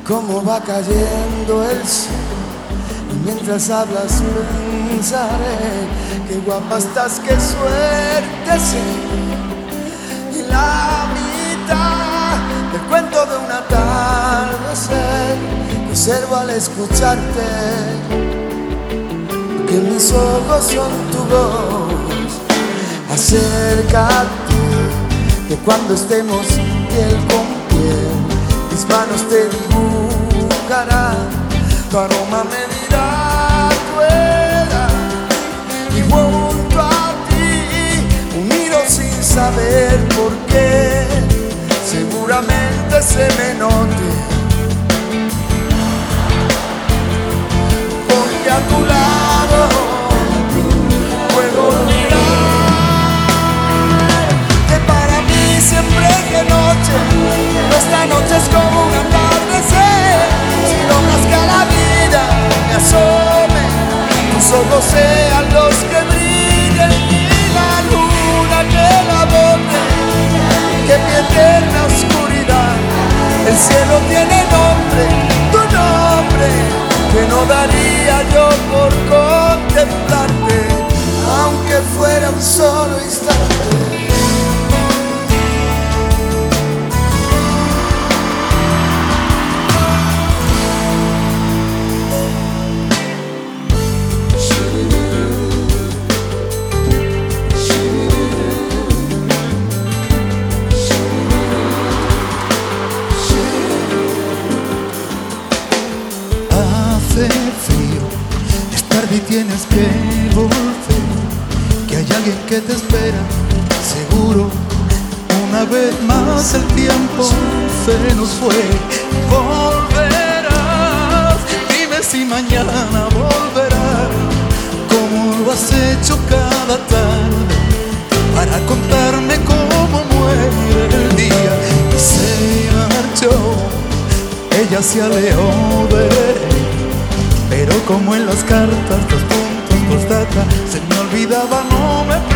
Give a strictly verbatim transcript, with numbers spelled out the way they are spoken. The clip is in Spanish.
cómo va cayendo el sol. Y mientras hablas pensaré, qué guapa estás, qué suerte, sí. Y la mitad del cuento de un atardecer que observo al escucharte, que mis ojos son tu voz. Acércate, que cuando estemos piel con piel, mis manos te dibujarán, tu aroma me dirá tu edad. Y junto a ti, unido sin saber por qué, seguramente se me note, porque a tu lado puedo mirar que para mí siempre es de noche. Esta noche es como un atardecer. Si logras que a la vida me asome, tus ojos sean los que brillen y la luna que la adorne, que mi eterna oscuridad, el cielo tiene nombre, tu nombre, que no daría yo por contemplarte, aunque fuera un solo instante. Frío, es tarde y tienes que volver, que hay alguien que te espera, seguro. Una vez más el tiempo se nos fue. Volverás, dime si mañana volverás, como lo has hecho cada tarde, para contarme cómo muere el día. Y se marchó, ella se alejó de él, pero como en las cartas, los puntos, postdata, se me olvidaba, no me